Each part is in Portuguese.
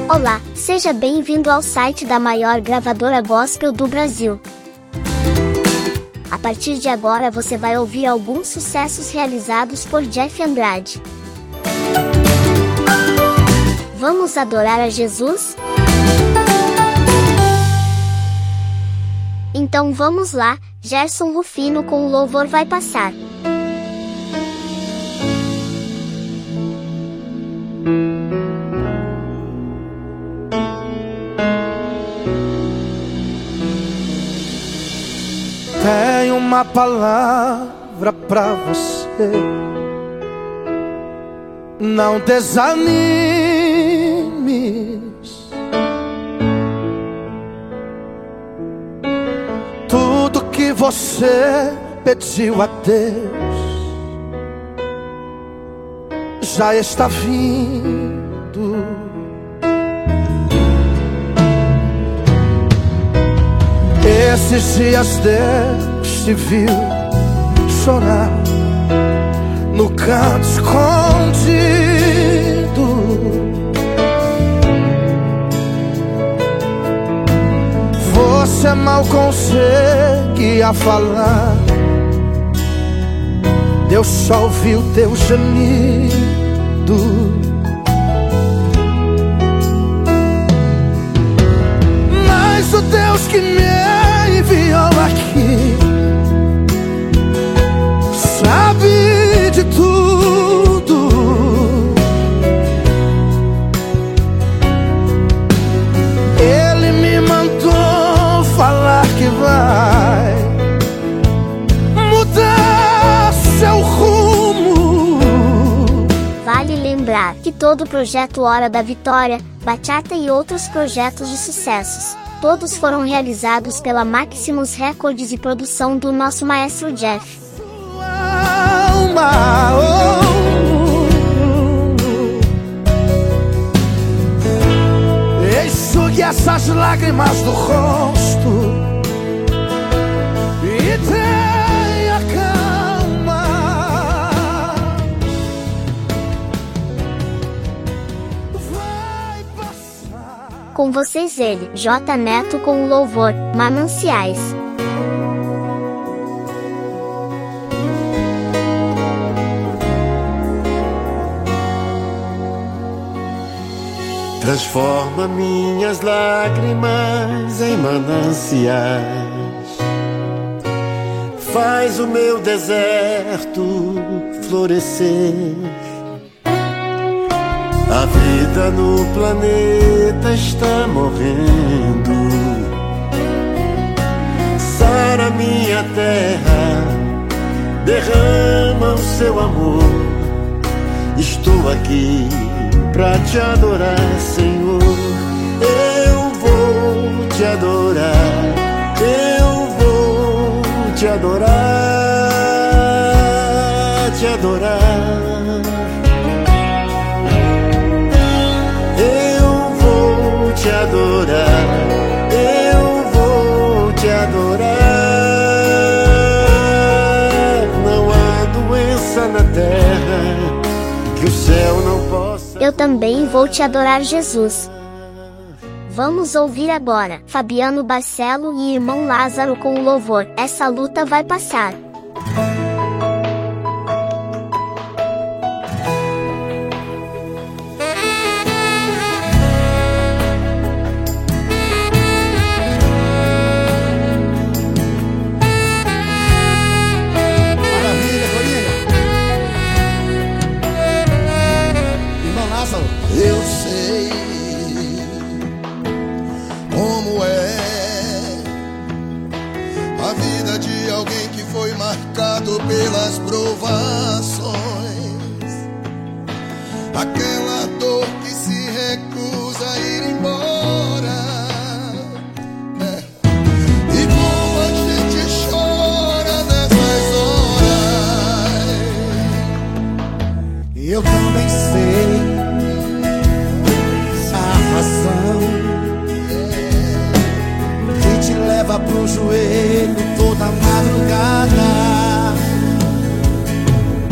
Olá, seja bem-vindo ao site da maior gravadora gospel do Brasil. A partir de agora você vai ouvir alguns sucessos realizados por Jeff Andrade. Vamos adorar a Jesus? Então vamos lá, Gerson Rufino com o louvor vai passar. Tenho uma palavra pra você. Não desanimes. Tudo que você pediu a Deus já está vindo. Esses dias Deus te viu chorar no canto escondido. Você mal conseguia falar, Deus só ouviu teu gemido. Mas o Deus que me enviou aqui sabe de tudo. Ele me mandou falar que vai mudar seu rumo. Vale lembrar que todo o projeto Hora da Vitória, Bachata e outros projetos de sucessos, todos foram realizados pela Maximus Records e produção do nosso maestro Jeff. Enxugue essas lágrimas do rosto e tenha calma. Vai passar. Com vocês ele, J Neto com o louvor, Mananciais. Transforma minhas lágrimas em mananciais. Faz o meu deserto florescer. A vida no planeta está morrendo. Sara minha terra, derrama o seu amor. Estou aqui pra te adorar, Senhor. Eu vou te adorar. Eu vou te adorar, te adorar. Eu vou te adorar. Eu vou te adorar. Não há doença na terra que o céu não possa. Eu também vou te adorar, Jesus. Vamos ouvir agora Fabiano Barcelo e irmão Lázaro com o louvor Essa Luta Vai Passar. Maravilha, Corinha. Irmão Lázaro. Eu sei como é a vida de alguém que foi marcado pelas provações, aquela dor que se recusa a ir embora. E como a gente chora nessas horas. E eu também sei a razão que te leva pro joelho toda madrugada,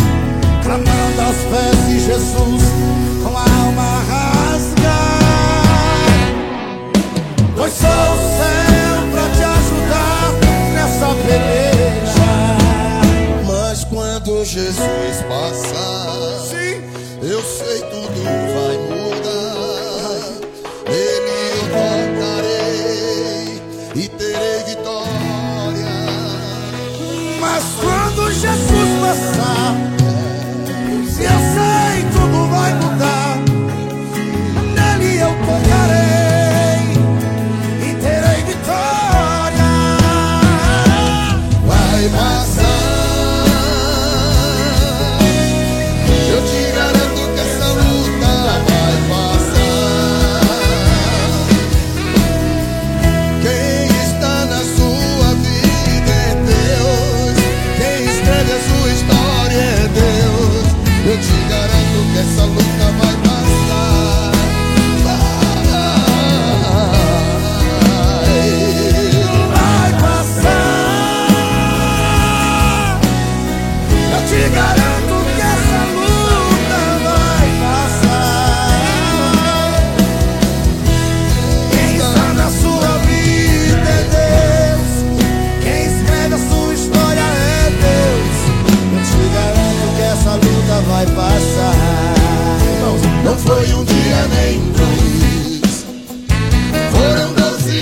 clamando aos pés de Jesus com a alma rasgada. Jesus passar, sim, eu sei tudo vai mudar. Nele eu tocarei e terei vitória. Mas quando Jesus passar, se eu sei tudo vai mudar. Nele eu tocarei e terei vitória. Vai passar, eu te garanto que essa luta vai passar. Quem está na sua vida é Deus, quem escreve a sua história é Deus. Eu te garanto que essa luta vai passar. Vai passar. Eu te garanto que essa luta vai passar. Quem está na sua vida é Deus, quem escreve a sua história é Deus. Eu te garanto que essa luta vai passar. Não foi um dia nem dois, foram 12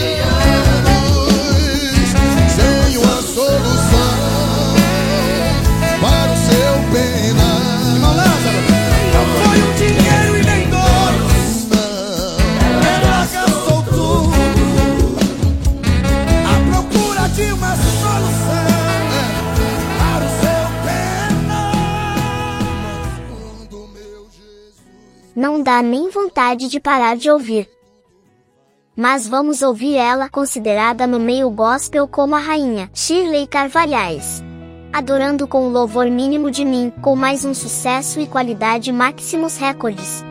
anos sem uma solução para o seu penal. Não foi um dinheiro e nem dois, ela gastou tudo à procura de uma solução para o seu penal. Quando meu Jesus... Não dá nem vontade de parar de ouvir. Mas vamos ouvir ela, considerada no meio gospel como a rainha, Shirley Carvalhais. Adorando com o louvor mínimo de mim, com mais um sucesso e qualidade Maximus Records.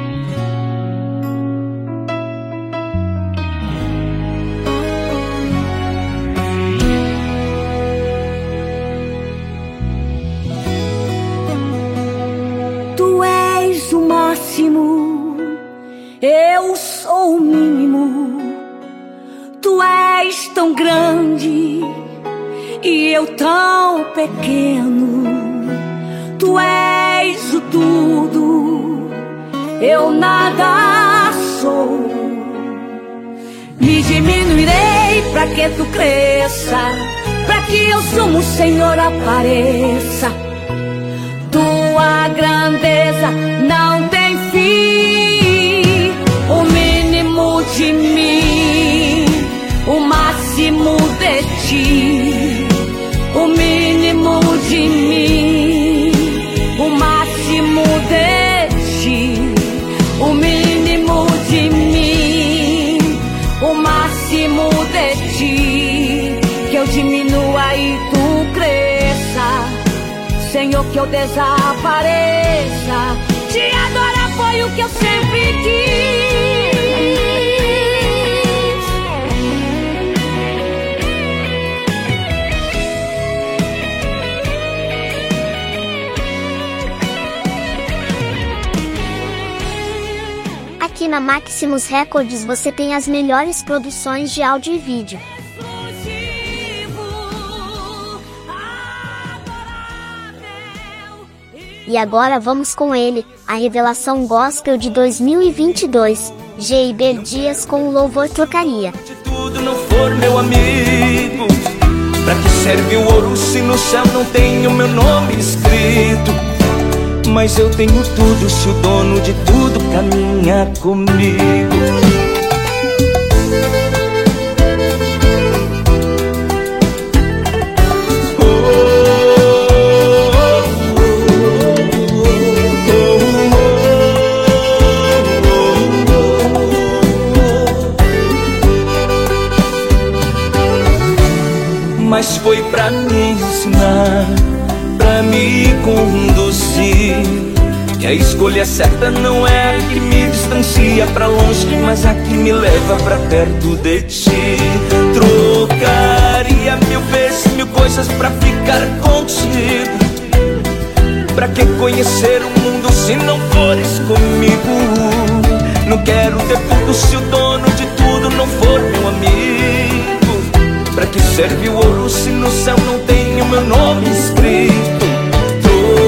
Tu és o máximo, eu sou o mínimo. Tu és tão grande e eu tão pequeno. Tu és o tudo, eu nada sou. Me diminuirei pra que tu cresça, pra que eu sumo, Senhor, apareça. Tua grandeza não tem fim. O mínimo de mim, o máximo de ti. O mínimo de mim, o máximo de ti. O mínimo de mim, o máximo de ti. Que eu diminua e tu cresça, Senhor, que eu desapareça. Te adorar foi o que eu sempre quis. Aqui na Maximus Records você tem as melhores produções de áudio e vídeo. E agora vamos com ele, a revelação gospel de 2022, Geiber Dias com o louvor Trocaria. Se tudo não for meu amigo, pra que serve o ouro se no céu não tem o meu nome escrito? Mas eu tenho tudo se o dono de tudo caminha comigo. Mas foi pra me ensinar, pra me conduzir, que a escolha certa não é a que me distancia pra longe, mas a que me leva pra perto de ti. Trocaria 1000 vezes 1000 coisas pra ficar contigo. Pra que conhecer o mundo se não fores comigo? Não quero ter tudo se o dono de tudo não for meu amigo. Pra que serve o ouro se no céu não tem o meu nome escrito?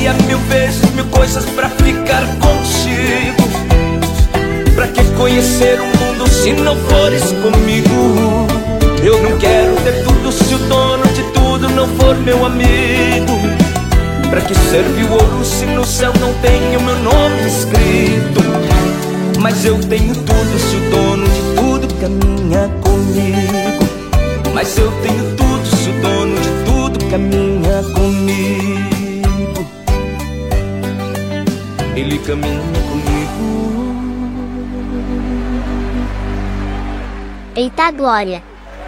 Teria 1000 vezes, 1000 coisas pra ficar contigo. Pra que conhecer o mundo se não fores comigo? Eu não quero ter tudo se o dono de tudo não for meu amigo. Pra que serve o ouro se no céu não tem o meu nome escrito? Mas eu tenho tudo se o dono de tudo caminha comigo. Mas eu tenho tudo se o dono de tudo caminha comigo. Ele caminha comigo. Eita glória!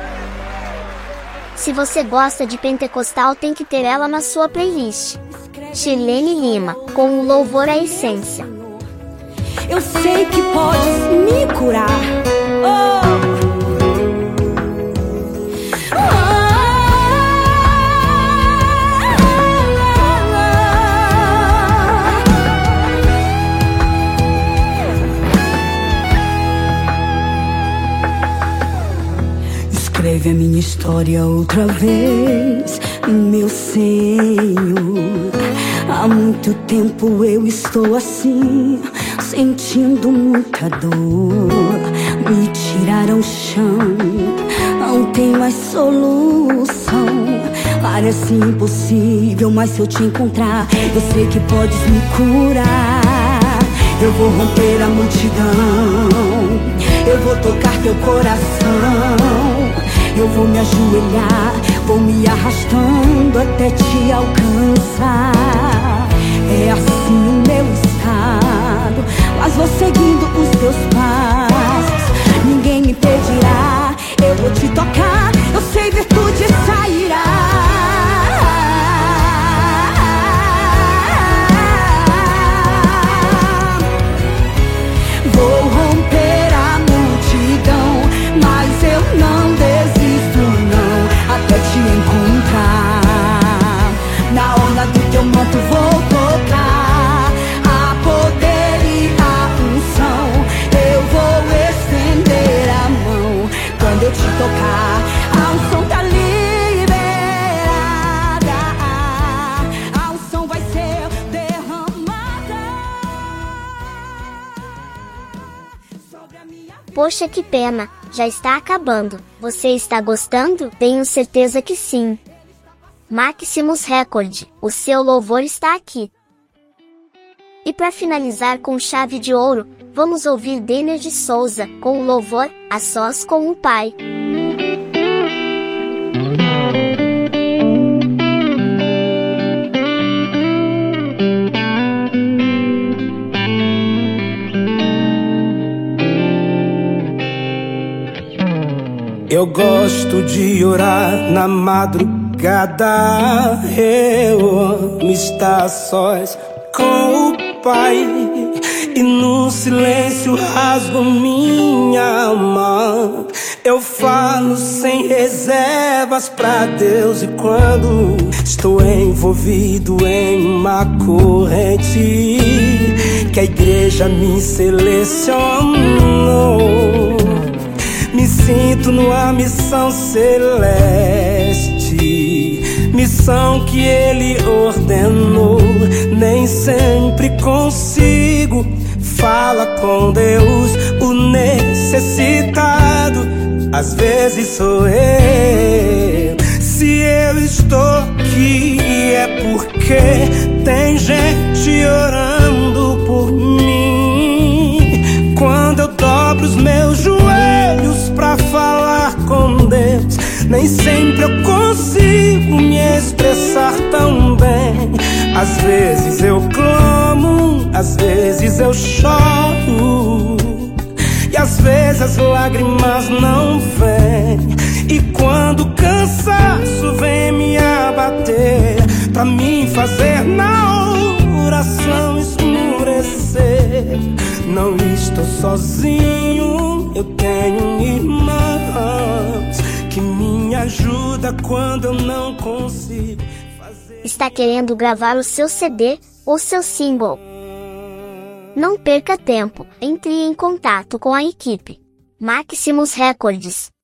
Se você gosta de pentecostal, tem que ter ela na sua playlist. Shirlene Lima, com o louvor à essência. Eu sei que podes me curar. Escreve a minha história outra vez, meu Senhor. Há muito tempo eu estou assim, sentindo muita dor. Me tiraram o chão, não tem mais solução. Parece impossível, mas se eu te encontrar, eu sei que podes me curar. Eu vou romper a multidão, eu vou tocar teu coração. Eu vou me ajoelhar, vou me arrastando até te alcançar. É assim o meu estado, mas vou seguindo os teus passos. Ninguém me impedirá, eu vou te tocar, eu sei virtude sairá. Vou romper a multidão, mas eu não desisto não, até te encontrar. Na orla do teu manto vou tocar, a poder e a unção. Eu vou estender a mão, quando eu te tocar, a unção tá liberada. A unção vai ser derramada sobre a minha vida. Poxa, que pena, já está acabando. Você está gostando? Tenho certeza que sim. Maximus Record, o seu louvor está aqui. E para finalizar com chave de ouro, vamos ouvir Denner de Souza, com o louvor, A Sós com o Pai. Eu gosto de orar na madrugada. Eu amo estar sós com o Pai, e no silêncio rasgo minha alma. Eu falo sem reservas pra Deus, e quando estou envolvido em uma corrente que a igreja me selecionou, me sinto numa missão celeste, missão que Ele ordenou. Nem sempre consigo falar com Deus, o necessitado às vezes sou eu. Se eu estou aqui é porque tem gente orando por mim. Quando eu dobro os meus joelhos pra falar com Deus, nem sempre eu consigo me expressar tão bem. Às vezes eu clamo, às vezes eu choro, e às vezes as lágrimas não vêm. E quando o cansaço vem me abater, pra mim fazer na oração esmurecer, não estou sozinho, eu tenho irmãos que me ajudam quando eu não consigo fazer. Está querendo gravar o seu CD ou seu single? Não perca tempo, entre em contato com a equipe Maximus Records.